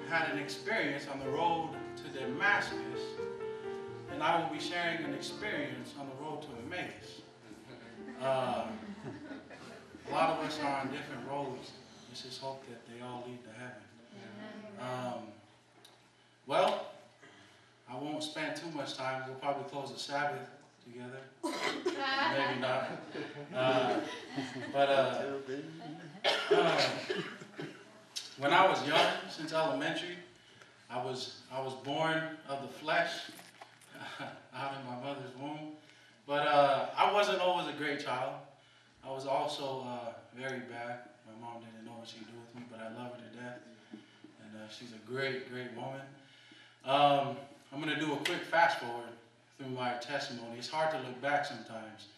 had an experience on the road to Damascus, and I will be sharing an experience on the road to Emmaus. A lot of us are on different roads. Let's just hope that they all lead to heaven. Well, I won't spend too much time. We'll probably close the Sabbath together. Maybe not. When I was young, since elementary, I was born of the flesh, out in my mother's womb. But I wasn't always a great child. I was also very bad. My mom didn't know what she'd do with me, but I love her to death. And she's a great, great woman. I'm going to do a quick fast forward through my testimony. It's hard to look back sometimes,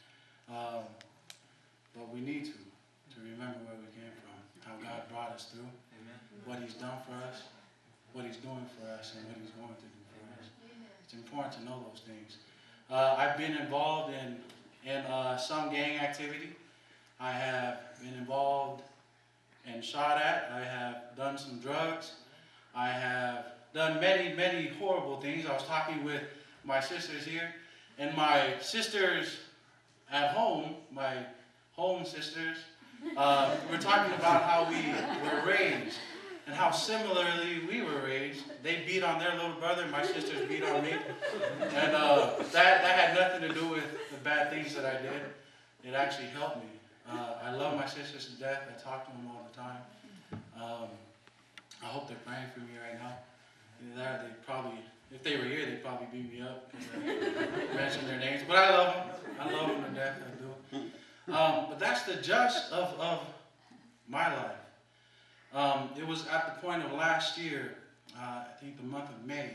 but we need to remember where we came from, how God brought us through, what He's done for us, what He's doing for us, and what He's going to do for us. It's important to know those things. I've been involved in some gang activity. I have been involved and shot at. I have done some drugs. I have done many, many horrible things. I was talking with my sisters here, and my sisters at home, my home sisters, we're talking about how we were raised and how similarly we were raised. They beat on their little brother, my sisters beat on me. And that had nothing to do with the bad things that I did. It actually helped me. I love my sisters to death. I talk to them all the time. I hope they're praying for me right now. Either they probably, if they were here, they'd probably beat me up because I mentioned their names. But I love them. I love them to death. I do. But that's the gist of my life. It was at the point of last year, I think the month of May.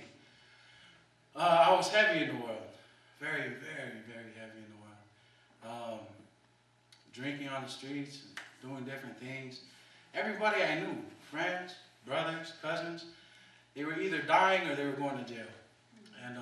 I was heavy in the world. Very, very, very heavy in the world. Drinking on the streets, doing different things. Everybody I knew, friends, brothers, cousins, they were either dying or they were going to jail. And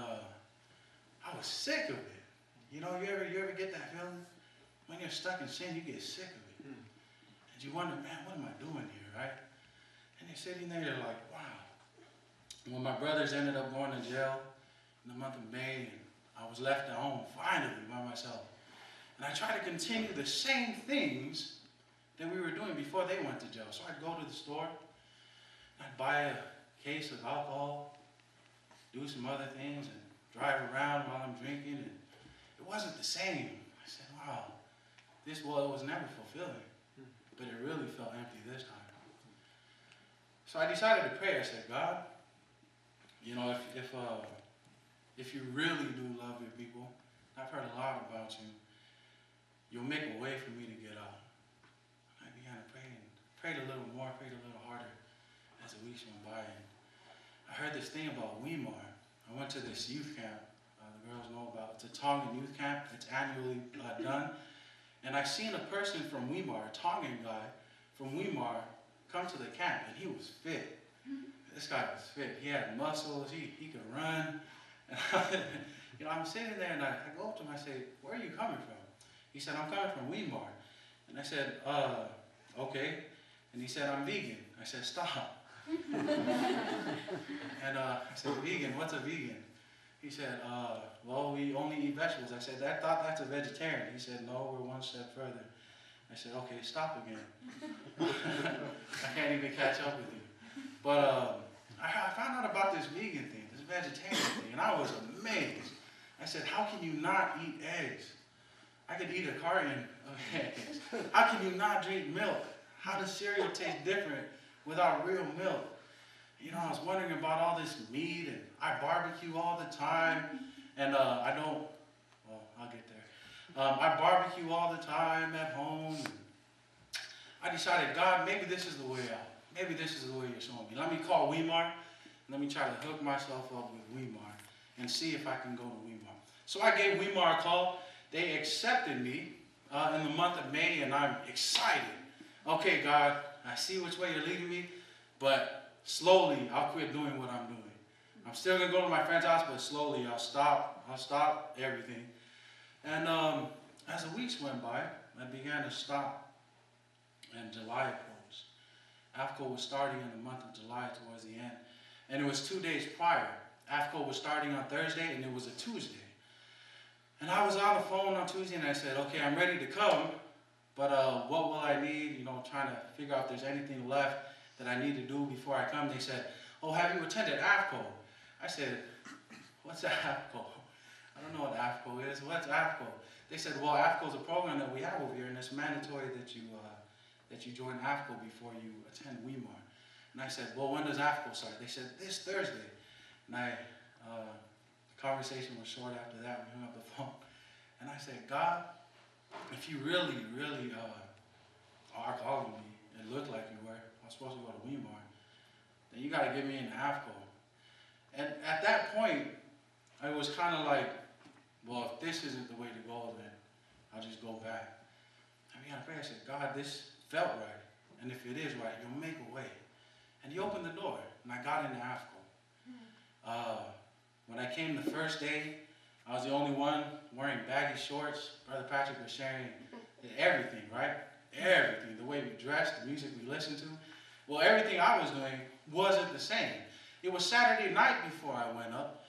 I was sick of it. You know, you ever get that feeling? When you're stuck in sin, you get sick of it. And you wonder, man, what am I doing here, right? And you're sitting there, you're like, wow. When my brothers ended up going to jail in the month of May, and I was left at home finally by myself. And I tried to continue the same things that we were doing before they went to jail. So I'd go to the store, I'd buy a case of alcohol, do some other things, and drive around while I'm drinking. And it wasn't the same. I said, wow, it was never fulfilling, but it really felt empty this time. So I decided to pray. I said, God, you know, if you really do love your people, I've heard a lot about you, you'll make a way for me to get out. I began to pray and prayed a little more, prayed a little harder as the weeks went by. And I heard this thing about Weimar. I went to this youth camp. The girls know about it. It's a Tongan youth camp. It's annually done. And I seen a person from Weimar, a Tongan guy from Weimar, come to the camp, and he was fit. This guy was fit. He had muscles. He could run. And you know, I'm sitting there, and I go up to him. I say, "Where are you coming from?" He said, "I'm coming from Weimar." And I said, "Okay." And he said, "I'm vegan." I said, "Stop." And I said, "Vegan? What's a vegan?" He said, "Well, we only eat vegetables." I said, "I thought that's a vegetarian." He said, "No, we're one step further." I said, "Okay, stop again." I can't even catch up with you. But I found out about this vegan thing, this vegetarian thing, and I was amazed. I said, "How can you not eat eggs? I could eat a carton of eggs. How can you not drink milk? How does cereal taste different without real milk?" You know, I was wondering about all this meat, and I barbecue all the time, and I don't, well, I'll get there. I barbecue all the time at home. I decided, God, maybe this is the way out. Maybe this is the way you're showing me. Let me call Weimar, and let me try to hook myself up with Weimar and see if I can go to Weimar. So I gave Weimar a call. They accepted me in the month of May, and I'm excited. Okay, God, I see which way you're leading me, but slowly I'll quit doing what I'm doing. I'm still going to go to my friend's house, but slowly I'll stop everything. And as the weeks went by, I began to stop, and July approached. AFCO was starting in the month of July towards the end. And it was 2 days prior. AFCO was starting on Thursday, and it was a Tuesday. And I was on the phone on Tuesday, and I said, okay, I'm ready to come, but what will I need? You know, trying to figure out if there's anything left that I need to do before I come. They said, oh, have you attended AFCO? I said, what's AFCO? I don't know what AFCO is. What's AFCO? They said, well, AFCO is a program that we have over here, and it's mandatory that you join AFCO before you attend Weimar. And I said, well, when does AFCO start? They said, this Thursday. And the conversation was short after that. We hung up the phone. And I said, God, if you really, really are calling me, it looked like you were, I was supposed to go to Weimar, then you got to get me into AFCO. And at that point, I was kind of like, well, if this isn't the way to go, then I'll just go back. I began to pray. I said, God, this felt right. And if it is right, you'll make a way. And he opened the door, and I got into AFCO. When I came the first day, I was the only one wearing baggy shorts. Brother Patrick was sharing everything, right? Everything, the way we dressed, the music we listened to. Well, everything I was doing wasn't the same. It was Saturday night before I went up.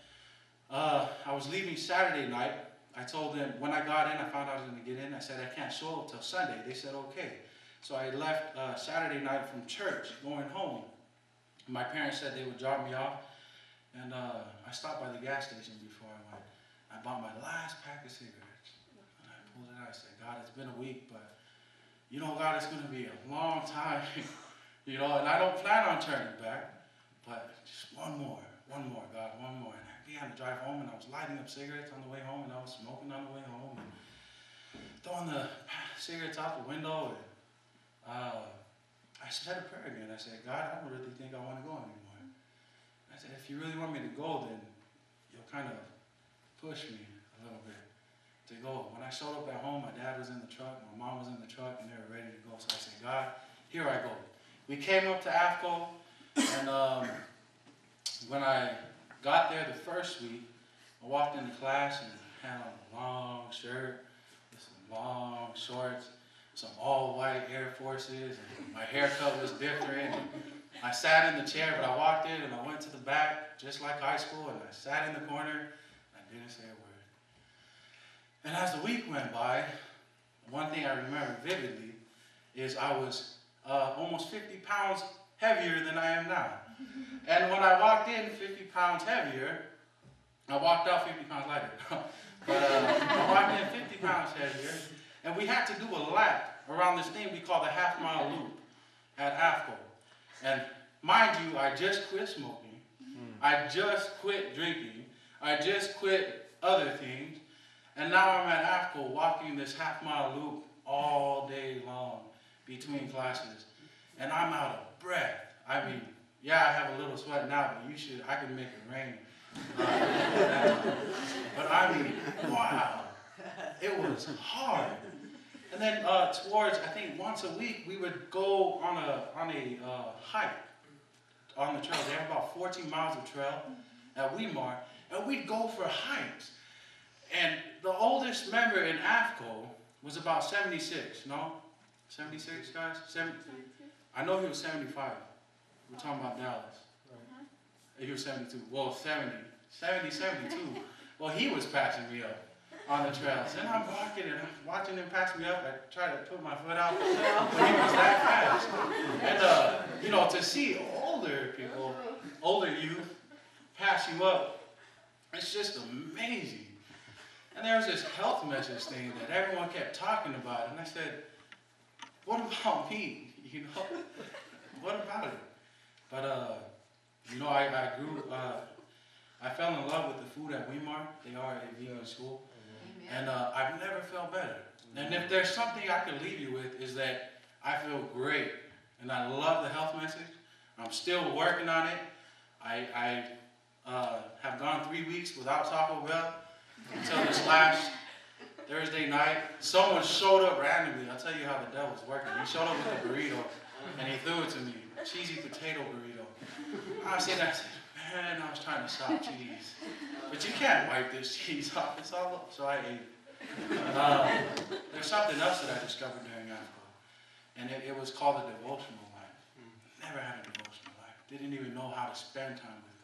I was leaving Saturday night. I told them, when I got in, I found out I was going to get in. I said, I can't show up till Sunday. They said, okay. So I left Saturday night from church, going home. My parents said they would drop me off. And I stopped by the gas station before I went. I bought my last pack of cigarettes. And I pulled it out. I said, God, it's been a week, but you know, God, it's going to be a long time. You know, and I don't plan on turning back. But just one more, God, one more. And I began to drive home, and I was lighting up cigarettes on the way home, and I was smoking on the way home, and throwing the cigarettes out the window. And I said a prayer again. I said, God, I don't really think I want to go anymore. I said, if you really want me to go, then you'll kind of push me a little bit to go. When I showed up at home, my dad was in the truck, my mom was in the truck, and they were ready to go. So I said, God, here I go. We came up to AFCO, and when I got there the first week, I walked into class and had on a long shirt with some long shorts, some all-white Air Forces, and my haircut was different. I sat in the chair, but I walked in and I went to the back, just like high school, and I sat in the corner, and I didn't say a word. And as the week went by, one thing I remember vividly is I was almost 50 pounds heavier than I am now. And when I walked in 50 pounds heavier, I walked out 50 pounds lighter. But I walked in 50 pounds heavier, and we had to do a lap around this thing we call the half-mile loop at AFCO. And mind you, I just quit smoking. I just quit drinking. I just quit other things. And now I'm at AFCO walking this half-mile loop all day long between classes. And I'm out of breath. I mean, yeah, I have a little sweat now, but I can make it rain. But I mean, wow, it was hard. And then towards, I think once a week, we would go on a hike on the trail. They have about 14 miles of trail at Weimar, and we'd go for hikes. And the oldest member in AFCO was about 76, no? 76, guys? I know he was 75. We're talking about Dallas. He was 72. Well, 70, 72. Well, he was patching me up on the trails. And I'm walking and I'm watching him patch me up. I try to put my foot out, but he was that fast. And, you know, to see older people, older youth, pass you up, it's just amazing. And there was this health message thing that everyone kept talking about. And I said, what about me? You know, what about it? But, you know, I grew, I fell in love with the food at Weimar. They are a vegan school. And I've never felt better. And if there's something I can leave you with is that I feel great. And I love the health message. I'm still working on it. I have gone 3 weeks without Taco Bell until this last Thursday night. Someone showed up randomly. I'll tell you how the devil's working. He showed up with a burrito and he threw it to me. A cheesy potato burrito. I said, man, I was trying to stop cheese. But you can't wipe this cheese off. It's all up. So I ate it. There's something else that I discovered during AFCO. And it was called a devotional life. Never had a devotional life. Didn't even know how to spend time with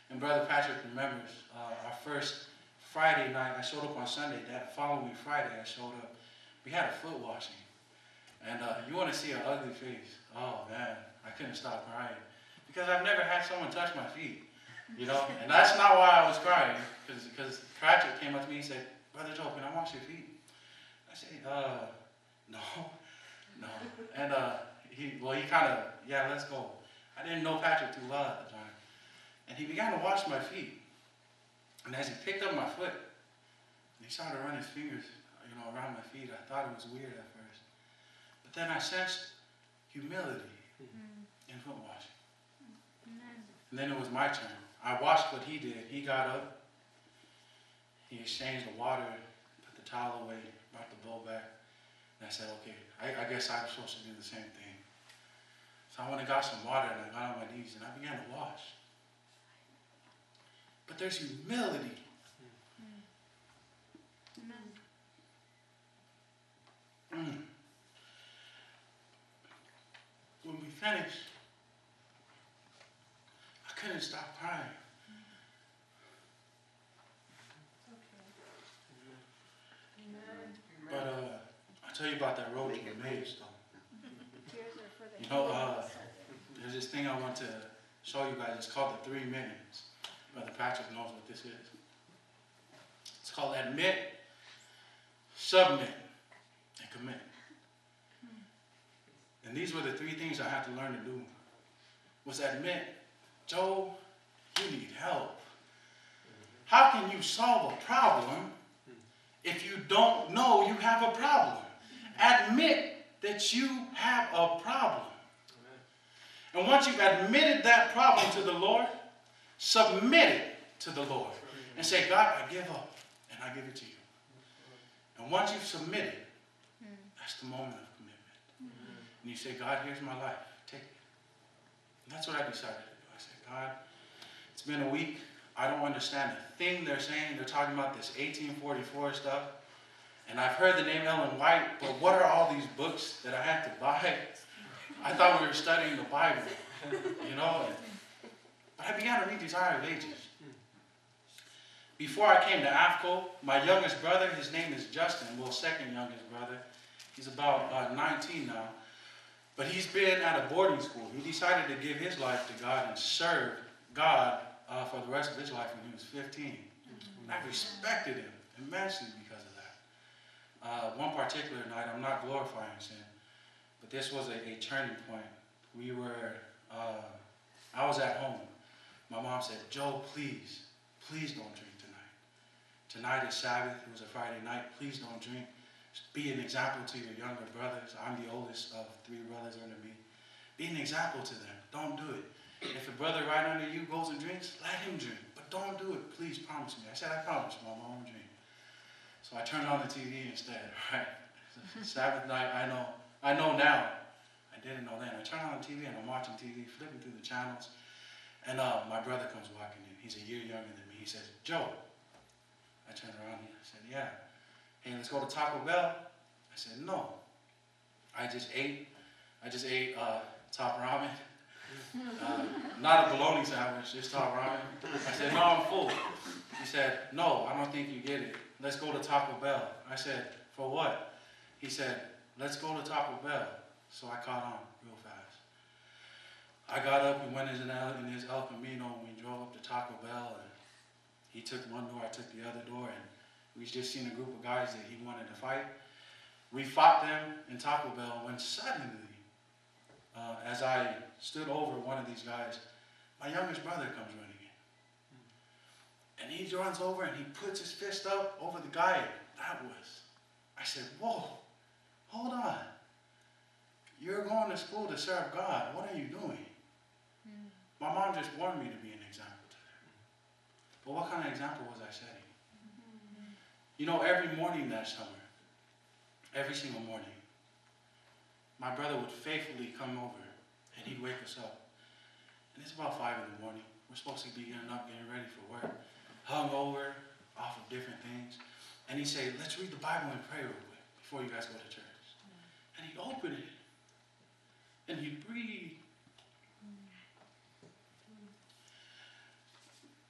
And Brother Patrick remembers our first Friday night. I showed up on Sunday. That following Friday, I showed up. We had a foot washing. And you want to see an ugly face. Oh, man, I couldn't stop crying. Because I've never had someone touch my feet, you know. And that's not why I was crying. Because Patrick came up to me and said, Brother Joe, can I wash your feet? I said, no. And he kind of, yeah, let's go. I didn't know Patrick too well at the time. And he began to wash my feet. And as he picked up my foot, he started running his fingers, you know, around my feet. I thought it was weird at first. But then I sensed humility in foot washing. And then it was my turn. I watched what he did. He got up. He exchanged the water, put the towel away, brought the bowl back. And I said, okay, I guess I'm supposed to do the same thing. So I went and got some water and I got on my knees and I began to wash. But there's humility. When we finished, I couldn't stop crying. But I'll tell you about that road to Emmaus, though. You know, there's this thing I want to show you guys. It's called the 3 minutes. Brother Patrick knows what this is. It's called admit, submit, and commit. And these were the 3 things I had to learn to do. Was admit, Joe, you need help. How can you solve a problem if you don't know you have a problem? Admit that you have a problem. And once you've admitted that problem to the Lord, submit it to the Lord. And say, God, I give up, and I give it to you. And once you've submitted, that's the moment of commitment. And you say, God, here's my life. Take it. And that's what I decided to do. I said, God, it's been a week. I don't understand a thing they're saying. They're talking about this 1844 stuff. And I've heard the name Ellen White, but what are all these books that I had to buy? I thought we were studying the Bible, you know. But I began to read these Iron Ages. Before I came to AFCO, my youngest brother, his name is Justin, well, second youngest brother. He's about 19 now. But he's been at a boarding school. He decided to give his life to God and serve God for the rest of his life when he was 15. And I respected him immensely because of that. One particular night, I'm not glorifying sin, but this was a turning point. We were, I was at home. My mom said, Joe, please don't drink tonight. Tonight is Sabbath. It was a Friday night. Please don't drink. Be an example to your younger brothers. I'm the oldest of 3 brothers under me. Be an example to them. Don't do it. If a brother right under you goes and drinks, let him drink. But don't do it. Please promise me. I said, I promise, Mom, I won't drink. So I turned on the TV instead. Right? Sabbath night, I know now. I didn't know then. I turned on the TV and I'm watching TV, flipping through the channels. And my brother comes walking in. He's a year younger than me. He says, Joe. I turned around and I said, yeah. Hey, let's go to Taco Bell. I said, no. I just ate top ramen. Not a bologna sandwich, just top ramen. I said, no, I'm full. He said, no, I don't think you get it. Let's go to Taco Bell. I said, for what? He said, let's go to Taco Bell. So I caught on real fast. I got up, we went in his El Camino, and we drove up to Taco Bell, and he took one door, I took the other door, and we just seen a group of guys that he wanted to fight. We fought them in Taco Bell when suddenly, as I stood over one of these guys, my youngest brother comes running in. And he runs over and he puts his fist up over the guy. I said, whoa, hold on. You're going to school to serve God. What are you doing? My mom just wanted me to be an example to them. But what kind of example was I setting? You know, every morning that summer, every single morning, my brother would faithfully come over and he'd wake us up. And it's about 5 in the morning. We're supposed to be getting up, getting ready for work, hungover, off of different things. And he'd say, let's read the Bible and pray real quick before you guys go to church. And he'd open it. And he'd read.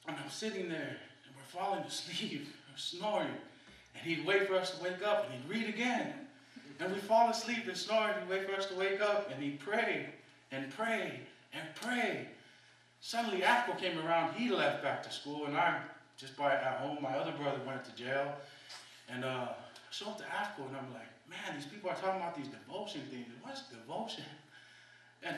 And I'm sitting there, and we're falling asleep, or snoring. And he'd wait for us to wake up, and he'd read again. And we'd fall asleep and snore, and he'd wait for us to wake up, and he'd pray, and pray, and pray. Suddenly, AFCO came around. He left back to school, and I'm just at home. My other brother went to jail. And I show up to AFCO, and I'm like, man, these people are talking about these devotion things. What's devotion? And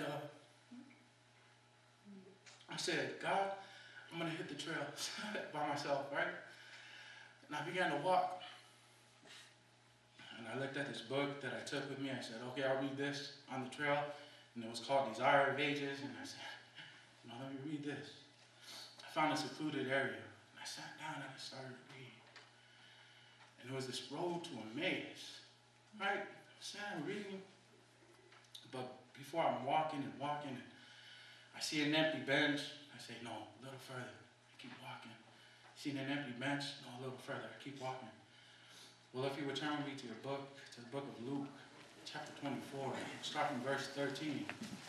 I said, God, I'm going to hit the trail by myself, right? And I began to walk. And I looked at this book that I took with me. I said, okay, I'll read this on the trail. And it was called Desire of Ages. And I said, let me read this. I found a secluded area. And I sat down and I started to read. And it was this road to Emmaus, right? So I'm reading. But before I'm walking, and I see an empty bench. I say, no, a little further. I keep walking. See an empty bench? No, a little further. I keep walking. Well, if you would turn with me to your book, to the book of Luke, chapter 24, start from verse 13.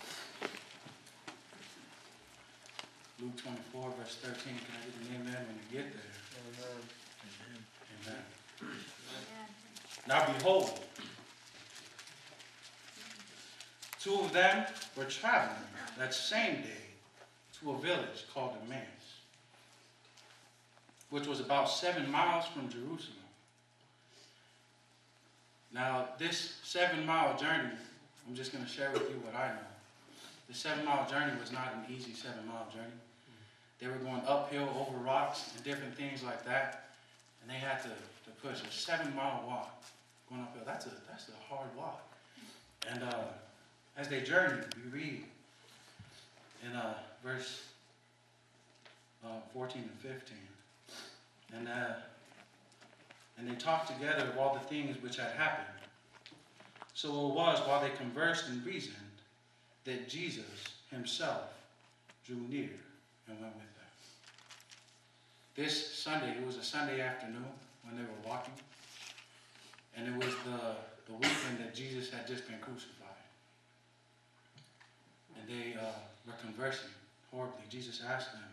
Luke 24, verse 13. Can I get an amen when you get there? Amen. Amen. Amen. Now behold, two of them were traveling that same day to a village called Emmaus, which was about 7 miles from Jerusalem. Now, this 7-mile journey, I'm just going to share with you what I know. The 7-mile journey was not an easy 7-mile journey. They were going uphill over rocks and different things like that, and they had to push a 7-mile walk going uphill. That's a hard walk. And as they journeyed, we read in verse 14 and 15, and they talked together of all the things which had happened. So it was, while they conversed and reasoned, that Jesus himself drew near and went with them. This Sunday, it was a Sunday afternoon when they were walking, and it was the weekend that Jesus had just been crucified. And they were conversing horribly. Jesus asked them,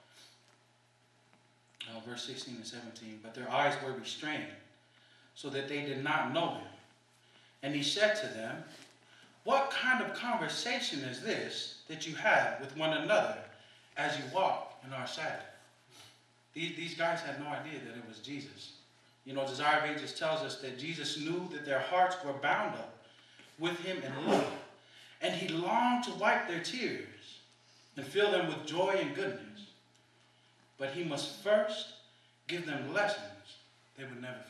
verse 16 and 17, but their eyes were restrained, so that they did not know him. And he said to them, what kind of conversation is this that you have with one another as you walk in our Sabbath? These guys had no idea that it was Jesus. You know, Desire of Ages tells us that Jesus knew that their hearts were bound up with him in love, and he longed to wipe their tears and fill them with joy and goodness. But he must first give them lessons they would never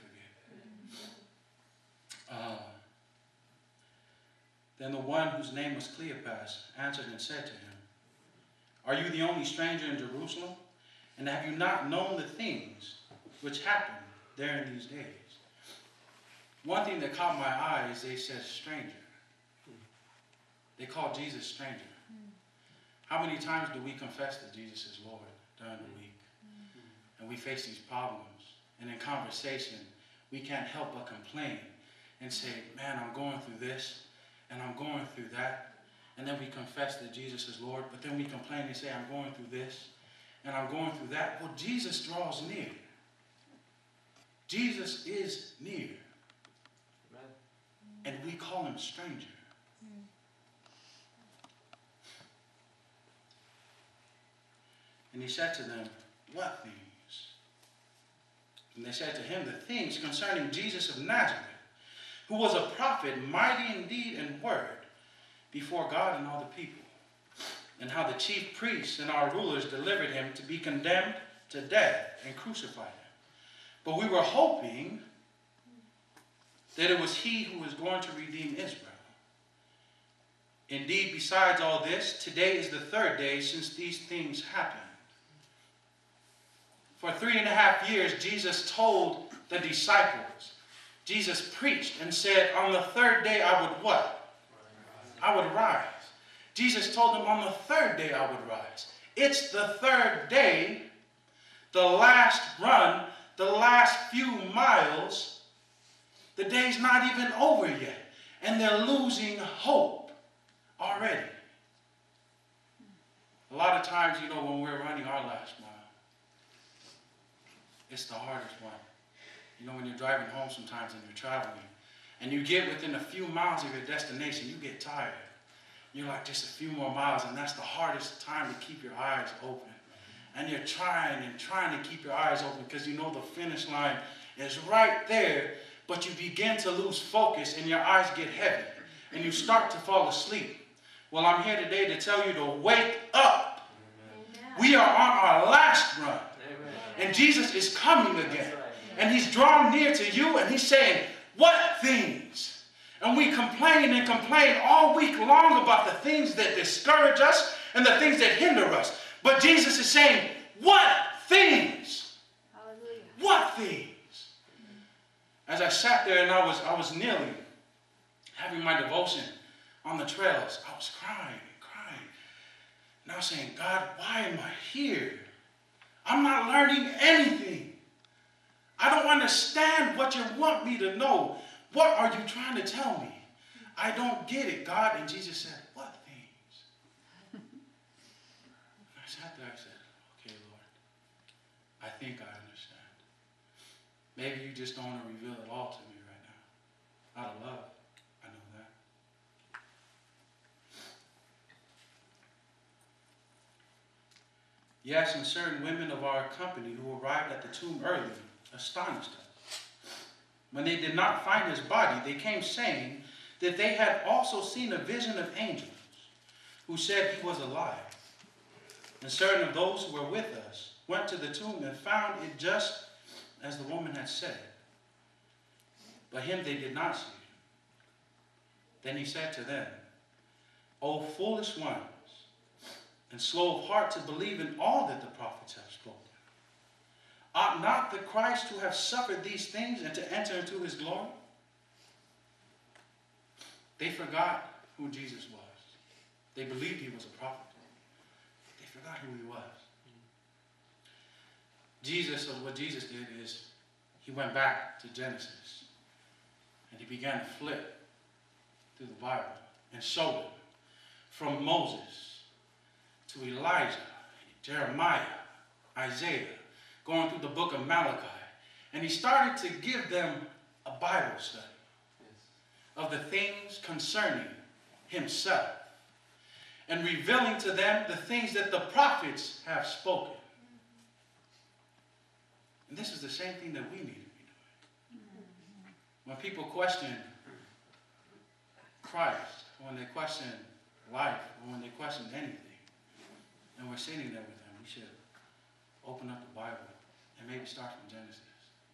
forget. Then the one whose name was Cleopas answered and said to him, are you the only stranger in Jerusalem? And have you not known the things which happened there in these days? One thing that caught my eye is they said stranger. They called Jesus stranger. How many times do we confess that Jesus is Lord during the week? And we face these problems. And in conversation, we can't help but complain and say, man, I'm going through this, and I'm going through that. And then we confess that Jesus is Lord, but then we complain and say, I'm going through this, and I'm going through that. Well, Jesus draws near. Jesus is near. Amen. And we call him stranger. And he said to them, what things? And they said to him, the things concerning Jesus of Nazareth, who was a prophet, mighty in deed and word, before God and all the people, and how the chief priests and our rulers delivered him to be condemned to death and crucified him. But we were hoping that it was he who was going to redeem Israel. Indeed, besides all this, today is the 3rd day since these things happened. For 3.5 years, Jesus told the disciples, Jesus preached and said, on the 3rd day I would what? I would rise. Jesus told them on the 3rd day I would rise. It's the 3rd day, the last run, the last few miles. The day's not even over yet. And they're losing hope already. A lot of times, you know, when we're running our last mile, it's the hardest one. You know, when you're driving home sometimes and you're traveling, and you get within a few miles of your destination, you get tired. You're like, just a few more miles, and that's the hardest time to keep your eyes open. And you're trying and trying to keep your eyes open because you know the finish line is right there, but you begin to lose focus and your eyes get heavy, and you start to fall asleep. Well, I'm here today to tell you to wake up. Amen. We are on our last run. Amen. And Jesus is coming again. And he's drawn near to you and he's saying, what things? And we complain and complain all week long about the things that discourage us and the things that hinder us. But Jesus is saying, what things? Hallelujah. What things? As I sat there and I was kneeling, having my devotion on the trails, I was crying and crying. And I was saying, God, why am I here? I'm not learning anything. I don't understand what you want me to know. What are you trying to tell me? I don't get it, God. And Jesus said, what things? And I sat there, I said, okay, Lord, I think I understand. Maybe you just don't want to reveal it all to me right now. Out of love. I know that. Yes, and certain women of our company who arrived at the tomb early astonished us. When they did not find his body, they came saying that they had also seen a vision of angels who said he was alive. And certain of those who were with us went to the tomb and found it just as the woman had said. But him they did not see. Then he said to them, O foolish ones, and slow of heart to believe in all that the prophets have spoken. Ought not the Christ to have suffered these things and to enter into his glory? They forgot who Jesus was. They believed he was a prophet. They forgot who he was. What Jesus did is he went back to Genesis and he began to flip through the Bible and showed them from Moses to Elijah, Jeremiah, Isaiah, going through the book of Malachi. And he started to give them a Bible study of the things concerning himself and revealing to them the things that the prophets have spoken. And this is the same thing that we need to be doing. When people question Christ, when they question life, or when they question anything, and we're sitting there with them, we should open up the Bible and maybe start from Genesis.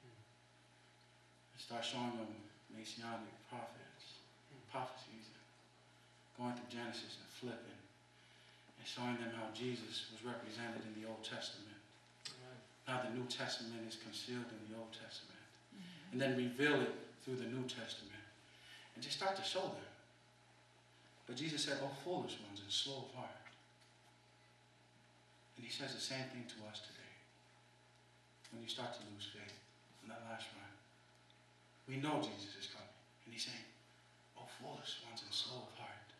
And start showing them Messianic prophecies, going through Genesis and flipping, and showing them how Jesus was represented in the Old Testament. How the New Testament is concealed in the Old Testament. And then reveal it through the New Testament. And just start to show them. But Jesus said, oh, foolish ones and slow of heart. And he says the same thing to us today. When you start to lose faith in that last run. We know Jesus is coming. And he's saying, oh, foolish ones and slow of heart.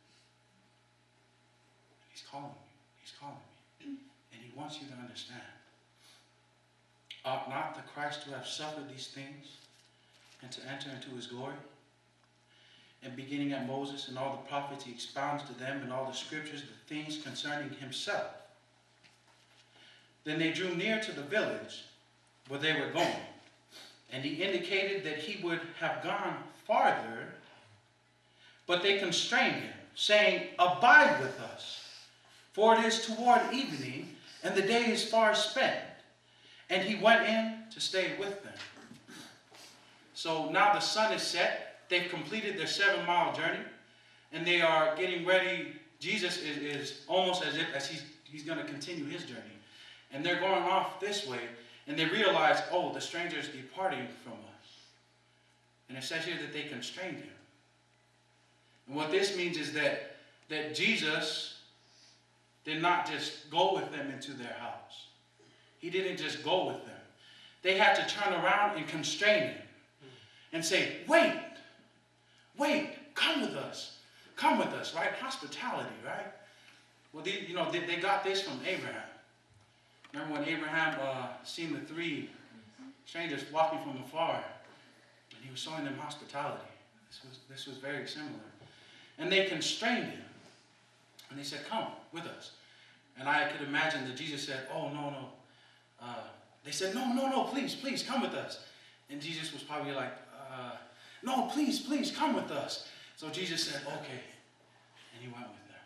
And he's calling you. He's calling me. And he wants you to understand. Ought not the Christ to have suffered these things and to enter into his glory? And beginning at Moses and all the prophets, he expounds to them in all the scriptures the things concerning himself. Then they drew near to the village where they were going, and he indicated that he would have gone farther, but they constrained him, saying, abide with us, for it is toward evening, and the day is far spent. And he went in to stay with them. So now the sun is set. They've completed their 7-mile journey. And they are getting ready. Jesus is almost as he's going to continue his journey. And they're going off this way. And they realize, oh, the stranger is departing from us. And it says here that they constrained him. And what this means is that Jesus did not just go with them into their house. He didn't just go with them. They had to turn around and constrain him and say, wait, come with us. Come with us, right? Hospitality, right? Well, they got this from Abraham. Remember when Abraham seen the 3 strangers walking from afar, and he was showing them hospitality. This was very similar. And they constrained him. And they said, come with us. And I could imagine that Jesus said, oh, no. They said, no, please, come with us. And Jesus was probably like, no, please, come with us. So Jesus said, okay. And he went with them.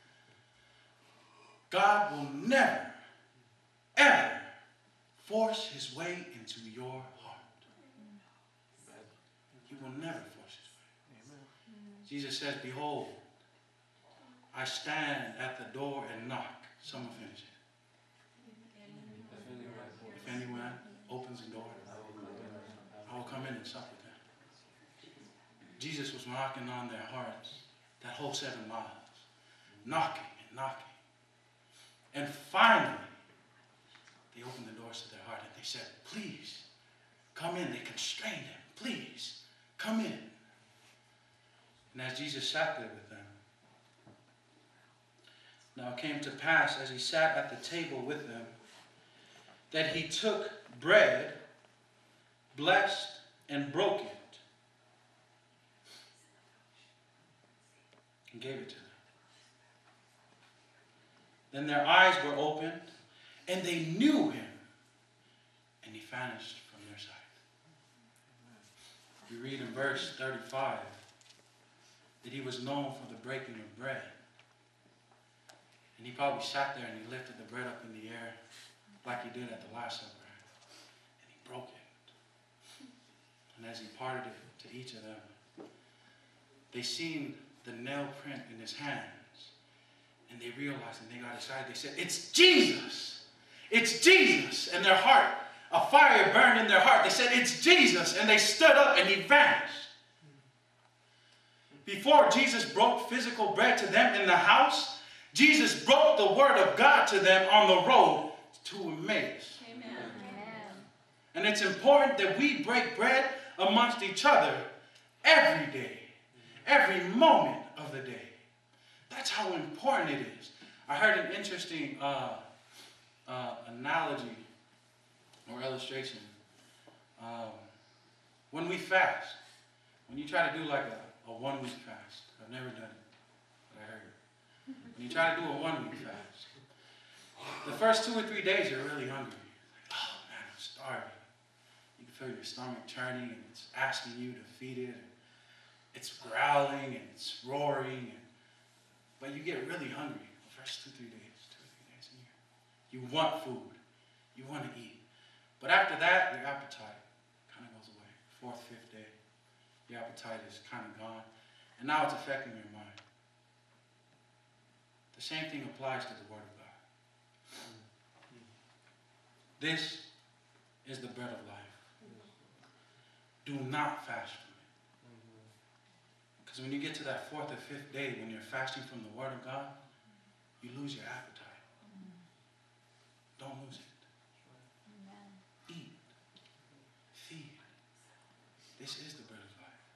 God will never, ever force his way into your heart. He will never force his way. Amen. Jesus says, behold, I stand at the door and knock. Someone finish it. If anyone opens the door, I will come in and sup with them. Jesus was knocking on their hearts that whole 7 miles. Knocking and knocking. And finally, they opened the doors to their heart and they said, please, come in. They constrained him. Please, come in. And as Jesus sat there with them, now it came to pass, as he sat at the table with them, that he took bread, blessed, and broke it, and gave it to them. Then their eyes were opened, and they knew him, and he vanished from their sight. We read in verse 35 that he was known for the breaking of bread. And he probably sat there and he lifted the bread up in the air like he did at the Last Supper. And he broke it. And as he parted it to each of them, they seen the nail print in his hands. And they realized and they got excited. They said, it's Jesus. It's Jesus. And their heart, a fire burned in their heart. They said, it's Jesus. And they stood up and he vanished. Before Jesus broke physical bread to them in the house, Jesus broke the word of God to them on the road to Emmaus. Amen. And it's important that we break bread amongst each other every day, every moment of the day. That's how important it is. I heard an interesting analogy or illustration. When we fast, when you try to do like a 1 week fast, I've never done it, but I heard it. When you try to do a 1 week fast, the first 2 or 3 days you're really hungry. Like, oh man, I'm starving. You can feel your stomach turning and it's asking you to feed it. It's growling and it's roaring. But you get really hungry the first 2 or 3 days. You want food. You want to eat. But after that, your appetite kind of goes away. 4th, 5th day, your appetite is kind of gone. And now it's affecting your mind. The same thing applies to the Word of God. This is the bread of life. Do not fast from it. Because when you get to that 4th or 5th day, when you're fasting from the Word of God, you lose your appetite. Don't lose it. Eat. Feed. This is the bread of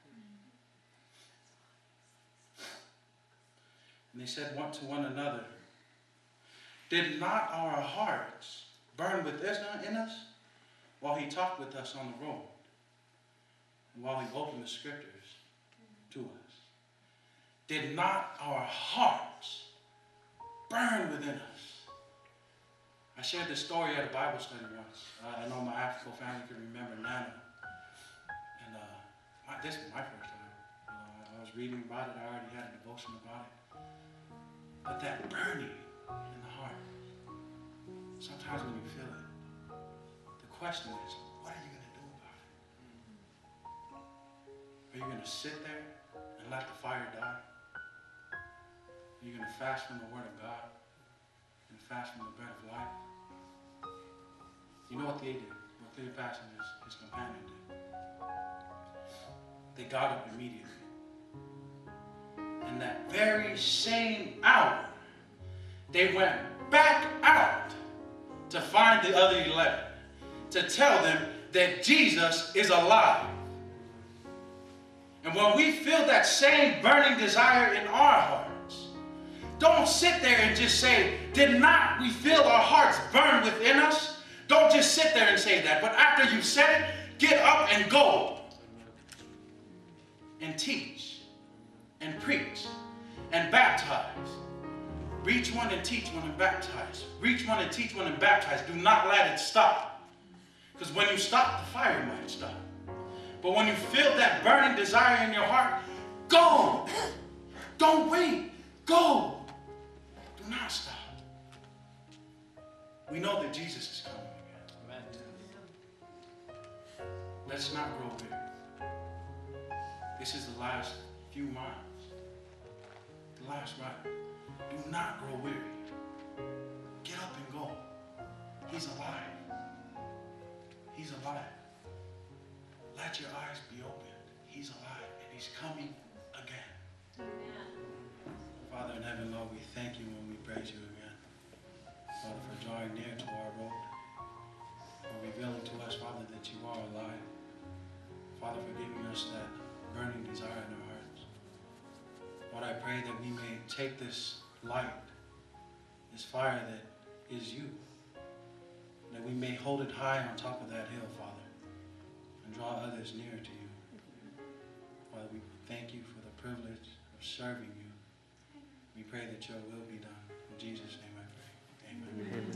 life. And they said one to one another, did not our hearts burn within us while he talked with us on the road? And while he opened the scriptures to us? Did not our hearts burn within us? I shared this story at a Bible study once. I know my African family can remember Nana. And this was my first time. I was reading about it. I already had a devotion about it. But that burning in the heart, sometimes when you feel it, the question is, what are you going to do about it? Are you going to sit there and let the fire die? Are you going to fast from the Word of God and fast from the bread of life? You know what they did? What Cleopas and his companion did? They got up immediately. And that very same hour, they went back out to find the other 11, to tell them that Jesus is alive. And when we feel that same burning desire in our hearts, don't sit there and just say, did not we feel our hearts burn within us? Don't just sit there and say that, but after you've said it, get up and go. And teach. And preach. And baptize. Reach one and teach one and baptize. Reach one and teach one and baptize. Do not let it stop. Because when you stop, the fire might stop. But when you feel that burning desire in your heart, go. Don't wait. Go. Do not stop. We know that Jesus is coming again. Amen. Let's not grow weary. This is the last few miles. The last ride. Do not grow weary. Get up and go. He's alive. He's alive. Let your eyes be opened. He's alive and he's coming again. Amen. Father in heaven, Lord, we thank you and we praise you again. Father, for drawing near to our road. For revealing to us, Father, that you are alive. Father, for giving us that burning desire in our hearts. Lord, I pray that we may take this light, this fire that is you, that we may hold it high on top of that hill, Father, and draw others nearer to you. Father, we thank you for the privilege of serving you. We pray that your will be done. In Jesus' name I pray. Amen. Amen.